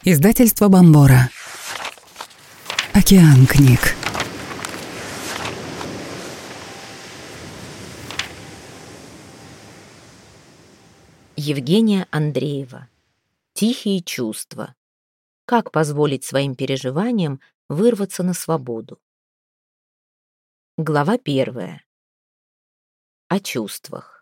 Издательство Бомбора. Океан книг. Евгения Андреева. Тихие чувства. Как позволить своим переживаниям вырваться на свободу? Глава 1. О чувствах.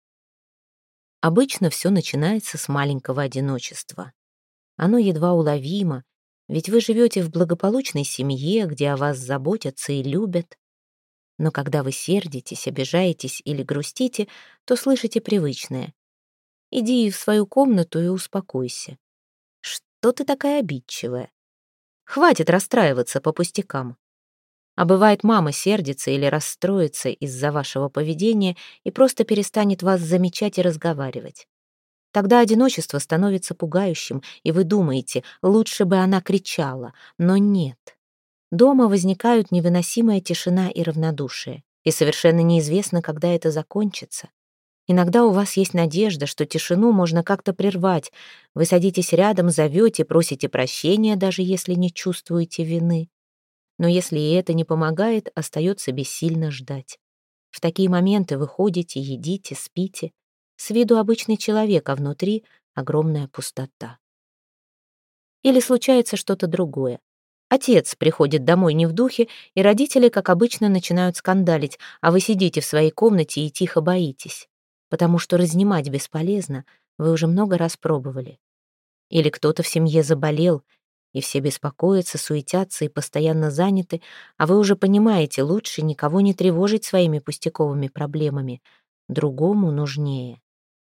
Обычно все начинается с маленького одиночества. Оно едва уловимо, ведь вы живете в благополучной семье, где о вас заботятся и любят. Но когда вы сердитесь, обижаетесь или грустите, то слышите привычное: «Иди в свою комнату и успокойся. Что ты такая обидчивая? Хватит расстраиваться по пустякам». А бывает, мама сердится или расстроится из-за вашего поведения и просто перестанет вас замечать и разговаривать. Тогда одиночество становится пугающим, и вы думаете, лучше бы она кричала, но нет. Дома возникают невыносимая тишина и равнодушие, и совершенно неизвестно, когда это закончится. Иногда у вас есть надежда, что тишину можно как-то прервать. Вы садитесь рядом, зовете, просите прощения, даже если не чувствуете вины. Но если и это не помогает, остается бессильно ждать. В такие моменты вы ходите, едите, спите. С виду обычный человек, а внутри огромная пустота. Или случается что-то другое. Отец приходит домой не в духе, и родители, как обычно, начинают скандалить, а вы сидите в своей комнате и тихо боитесь. Потому что разнимать бесполезно, вы уже много раз пробовали. Или кто-то в семье заболел, и все беспокоятся, суетятся и постоянно заняты, а вы уже понимаете, лучше никого не тревожить своими пустяковыми проблемами. Другому нужнее.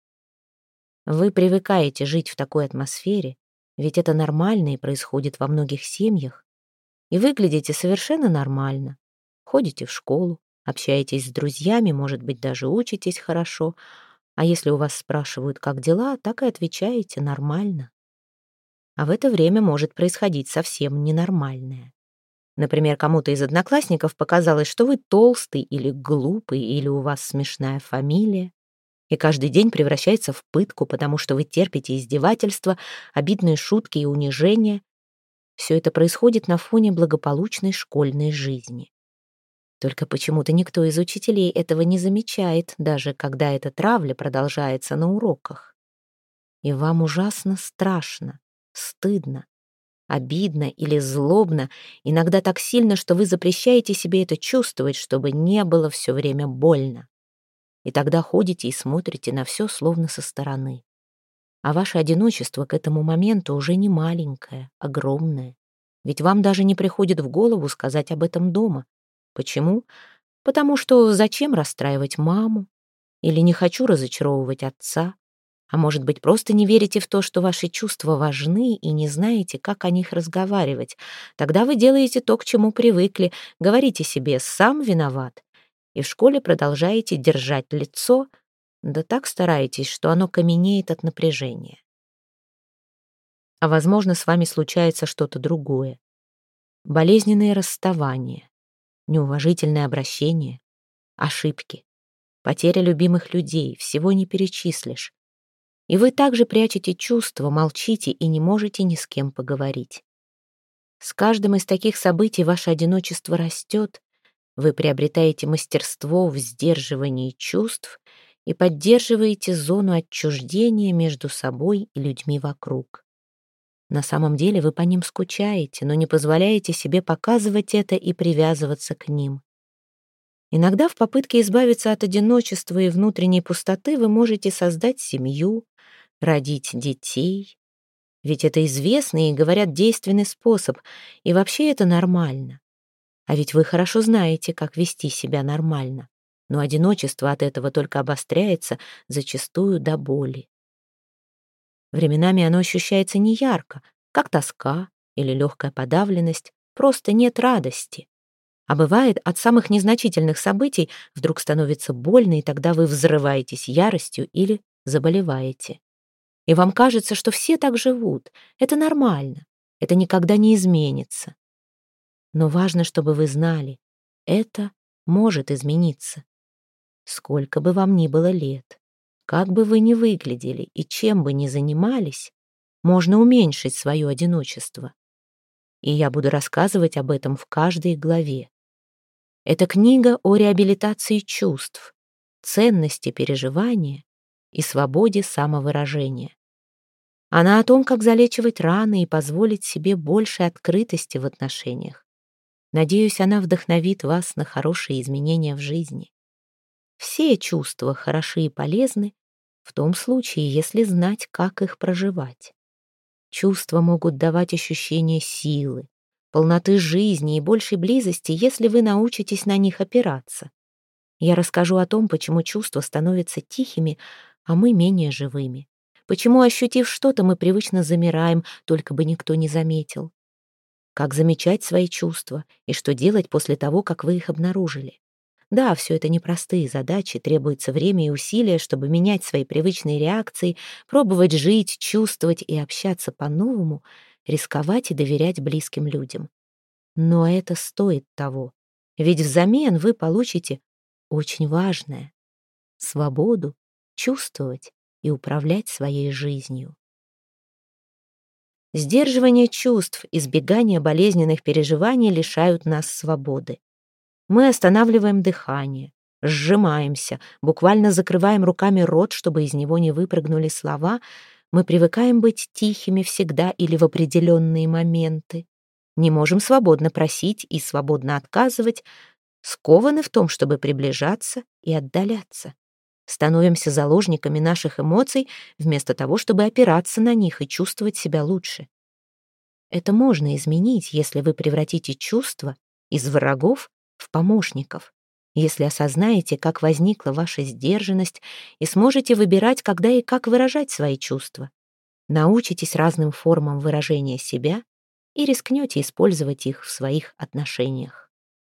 Вы привыкаете жить в такой атмосфере, ведь это нормально и происходит во многих семьях, и выглядите совершенно нормально. Ходите в школу, общаетесь с друзьями, может быть, даже учитесь хорошо, а если у вас спрашивают, как дела, так и отвечаете нормально. А в это время может происходить совсем ненормальное. Например, кому-то из одноклассников показалось, что вы толстый или глупый, или у вас смешная фамилия, и каждый день превращается в пытку, потому что вы терпите издевательства, обидные шутки и унижения. Все это происходит на фоне благополучной школьной жизни. Только почему-то никто из учителей этого не замечает, даже когда эта травля продолжается на уроках. И вам ужасно страшно, стыдно, обидно или злобно, иногда так сильно, что вы запрещаете себе это чувствовать, чтобы не было все время больно. И тогда ходите и смотрите на все словно со стороны. А ваше одиночество к этому моменту уже не маленькое, огромное. Ведь вам даже не приходит в голову сказать об этом дома. Почему? Потому что зачем расстраивать маму? Или не хочу разочаровывать отца? А может быть, просто не верите в то, что ваши чувства важны и не знаете, как о них разговаривать. Тогда вы делаете то, к чему привыкли, говорите себе «сам виноват», и в школе продолжаете держать лицо, да так стараетесь, что оно каменеет от напряжения. А возможно, с вами случается что-то другое. Болезненные расставания, неуважительное обращение, ошибки, потеря любимых людей, всего не перечислишь. И вы также прячете чувства, молчите и не можете ни с кем поговорить. С каждым из таких событий ваше одиночество растет, вы приобретаете мастерство в сдерживании чувств и поддерживаете зону отчуждения между собой и людьми вокруг. На самом деле вы по ним скучаете, но не позволяете себе показывать это и привязываться к ним. Иногда в попытке избавиться от одиночества и внутренней пустоты вы можете создать семью, родить детей. Ведь это известный и, говорят, действенный способ, и вообще это нормально. А ведь вы хорошо знаете, как вести себя нормально. Но одиночество от этого только обостряется, зачастую до боли. Временами оно ощущается неярко, как тоска или легкая подавленность, просто нет радости. А бывает, от самых незначительных событий вдруг становится больно, и тогда вы взрываетесь яростью или заболеваете. И вам кажется, что все так живут. Это нормально. Это никогда не изменится. Но важно, чтобы вы знали, это может измениться. Сколько бы вам ни было лет, как бы вы ни выглядели и чем бы ни занимались, можно уменьшить свое одиночество. И я буду рассказывать об этом в каждой главе. Это книга о реабилитации чувств, ценности переживания и свободе самовыражения. Она о том, как залечивать раны и позволить себе больше открытости в отношениях. Надеюсь, она вдохновит вас на хорошие изменения в жизни. Все чувства хороши и полезны в том случае, если знать, как их проживать. Чувства могут давать ощущение силы, полноты жизни и большей близости, если вы научитесь на них опираться. Я расскажу о том, почему чувства становятся тихими, а мы менее живыми. Почему, ощутив что-то, мы привычно замираем, только бы никто не заметил. Как замечать свои чувства и что делать после того, как вы их обнаружили. Да, все это непростые задачи, требуется время и усилия, чтобы менять свои привычные реакции, пробовать жить, чувствовать и общаться по-новому, рисковать и доверять близким людям. Но это стоит того, ведь взамен вы получите очень важное — свободу чувствовать и управлять своей жизнью. Сдерживание чувств, избегание болезненных переживаний лишают нас свободы. Мы останавливаем дыхание, сжимаемся, буквально закрываем руками рот, чтобы из него не выпрыгнули слова. Мы привыкаем быть тихими всегда или в определенные моменты. Не можем свободно просить и свободно отказывать, скованы в том, чтобы приближаться и отдаляться. Становимся заложниками наших эмоций, вместо того, чтобы опираться на них и чувствовать себя лучше. Это можно изменить, если вы превратите чувства из врагов в помощников, если осознаете, как возникла ваша сдержанность, и сможете выбирать, когда и как выражать свои чувства. Научитесь разным формам выражения себя и рискнете использовать их в своих отношениях.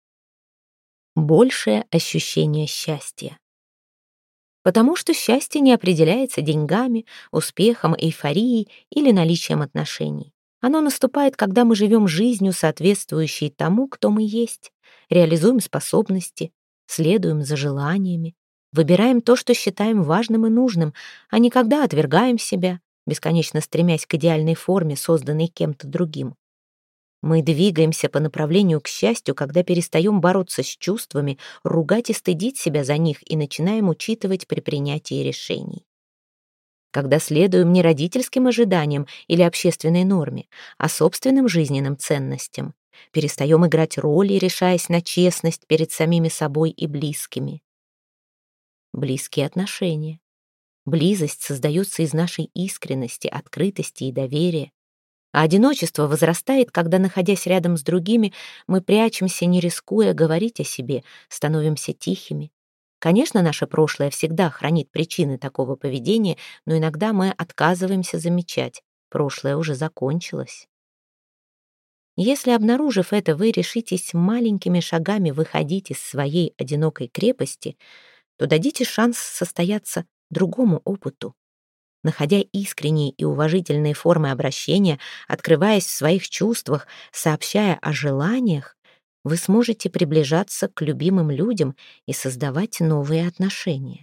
Большее ощущение счастья. Потому что счастье не определяется деньгами, успехом, эйфорией или наличием отношений. Оно наступает, когда мы живем жизнью, соответствующей тому, кто мы есть, реализуем способности, следуем за желаниями, выбираем то, что считаем важным и нужным, а не когда отвергаем себя, бесконечно стремясь к идеальной форме, созданной кем-то другим. Мы двигаемся по направлению к счастью, когда перестаем бороться с чувствами, ругать и стыдить себя за них и начинаем учитывать при принятии решений. Когда следуем не родительским ожиданиям или общественной норме, а собственным жизненным ценностям, перестаем играть роли, решаясь на честность перед самими собой и близкими. Близкие отношения. Близость создается из нашей искренности, открытости и доверия. А одиночество возрастает, когда, находясь рядом с другими, мы прячемся, не рискуя говорить о себе, становимся тихими. Конечно, наше прошлое всегда хранит причины такого поведения, но иногда мы отказываемся замечать. Прошлое уже закончилось. Если, обнаружив это, вы решитесь маленькими шагами выходить из своей одинокой крепости, то дадите шанс состояться другому опыту. Находя искренние и уважительные формы обращения, открываясь в своих чувствах, сообщая о желаниях, вы сможете приближаться к любимым людям и создавать новые отношения.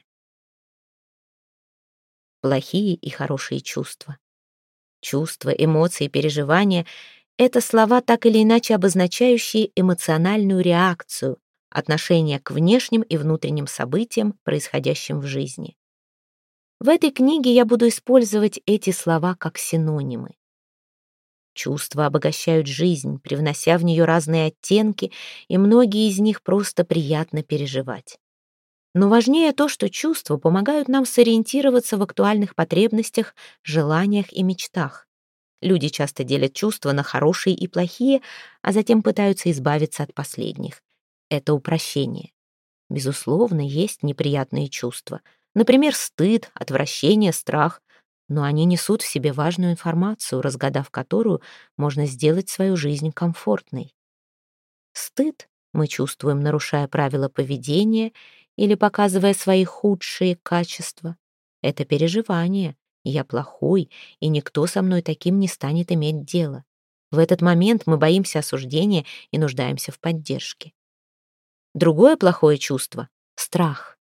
Плохие и хорошие чувства. Чувства, эмоции, переживания — это слова, так или иначе обозначающие эмоциональную реакцию, отношение к внешним и внутренним событиям, происходящим в жизни. В этой книге я буду использовать эти слова как синонимы. Чувства обогащают жизнь, привнося в нее разные оттенки, и многие из них просто приятно переживать. Но важнее то, что чувства помогают нам сориентироваться в актуальных потребностях, желаниях и мечтах. Люди часто делят чувства на хорошие и плохие, а затем пытаются избавиться от последних. Это упрощение. Безусловно, есть неприятные чувства. Например, стыд, отвращение, страх. Но они несут в себе важную информацию, разгадав которую можно сделать свою жизнь комфортной. Стыд мы чувствуем, нарушая правила поведения или показывая свои худшие качества. Это переживание. Я плохой, и никто со мной таким не станет иметь дело. В этот момент мы боимся осуждения и нуждаемся в поддержке. Другое плохое чувство — страх.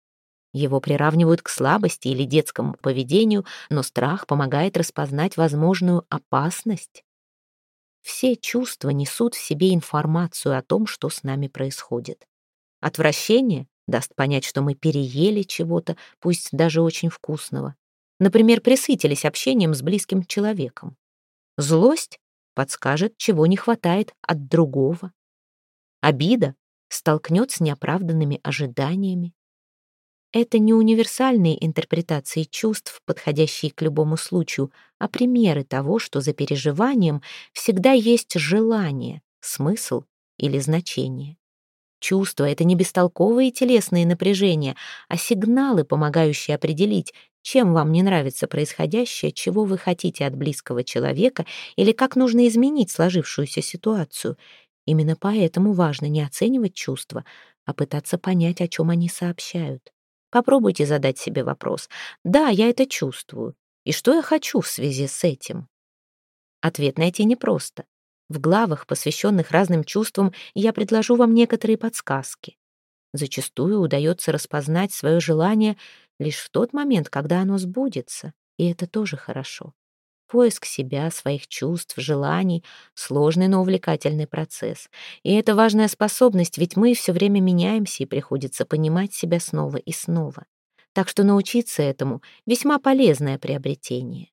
Его приравнивают к слабости или детскому поведению, но страх помогает распознать возможную опасность. Все чувства несут в себе информацию о том, что с нами происходит. Отвращение даст понять, что мы переели чего-то, пусть даже очень вкусного. Например, пресытились общением с близким человеком. Злость подскажет, чего не хватает от другого. Обида столкнет с неоправданными ожиданиями. Это не универсальные интерпретации чувств, подходящие к любому случаю, а примеры того, что за переживанием всегда есть желание, смысл или значение. Чувства — это не бестолковые телесные напряжения, а сигналы, помогающие определить, чем вам не нравится происходящее, чего вы хотите от близкого человека или как нужно изменить сложившуюся ситуацию. Именно поэтому важно не оценивать чувства, а пытаться понять, о чем они сообщают. Попробуйте задать себе вопрос: «Да, я это чувствую. И что я хочу в связи с этим?» Ответ найти непросто. В главах, посвященных разным чувствам, я предложу вам некоторые подсказки. Зачастую удается распознать свое желание лишь в тот момент, когда оно сбудется, и это тоже хорошо. Поиск себя, своих чувств, желаний — сложный, но увлекательный процесс. И это важная способность, ведь мы все время меняемся, и приходится понимать себя снова и снова. Так что научиться этому — весьма полезное приобретение.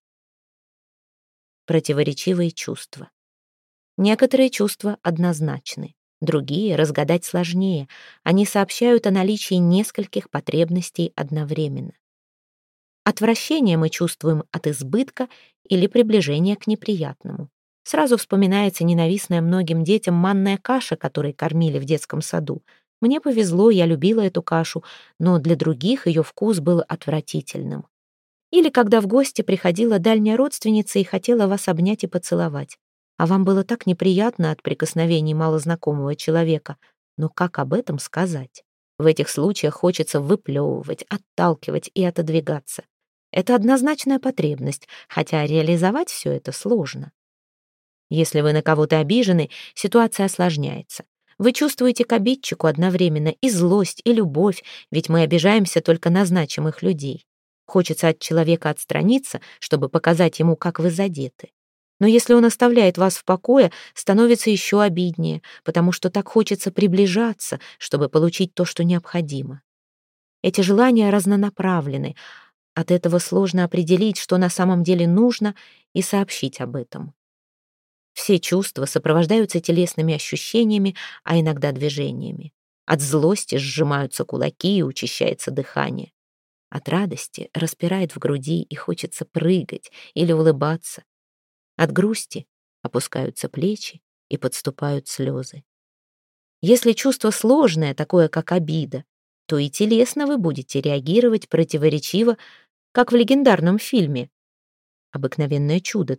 Противоречивые чувства. Некоторые чувства однозначны, другие разгадать сложнее. Они сообщают о наличии нескольких потребностей одновременно. Отвращение мы чувствуем от избытка или приближения к неприятному. Сразу вспоминается ненавистная многим детям манная каша, которой кормили в детском саду. Мне повезло, я любила эту кашу, но для других ее вкус был отвратительным. Или когда в гости приходила дальняя родственница и хотела вас обнять и поцеловать. А вам было так неприятно от прикосновений малознакомого человека. Но как об этом сказать? В этих случаях хочется выплевывать, отталкивать и отодвигаться. Это однозначная потребность, хотя реализовать все это сложно. Если вы на кого-то обижены, ситуация осложняется. Вы чувствуете к обидчику одновременно и злость, и любовь, ведь мы обижаемся только на значимых людей. Хочется от человека отстраниться, чтобы показать ему, как вы задеты. Но если он оставляет вас в покое, становится еще обиднее, потому что так хочется приближаться, чтобы получить то, что необходимо. Эти желания разнонаправлены. От этого сложно определить, что на самом деле нужно, и сообщить об этом. Все чувства сопровождаются телесными ощущениями, а иногда движениями. От злости сжимаются кулаки и учащается дыхание. От радости распирает в груди и хочется прыгать или улыбаться. От грусти опускаются плечи и подступают слезы. Если чувство сложное, такое как обида, то и телесно вы будете реагировать противоречиво, как в легендарном фильме «Обыкновенное чудо»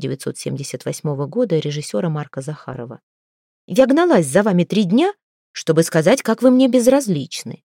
1978 года режиссера Марка Захарова. «Я гналась за вами 3 дня, чтобы сказать, как вы мне безразличны.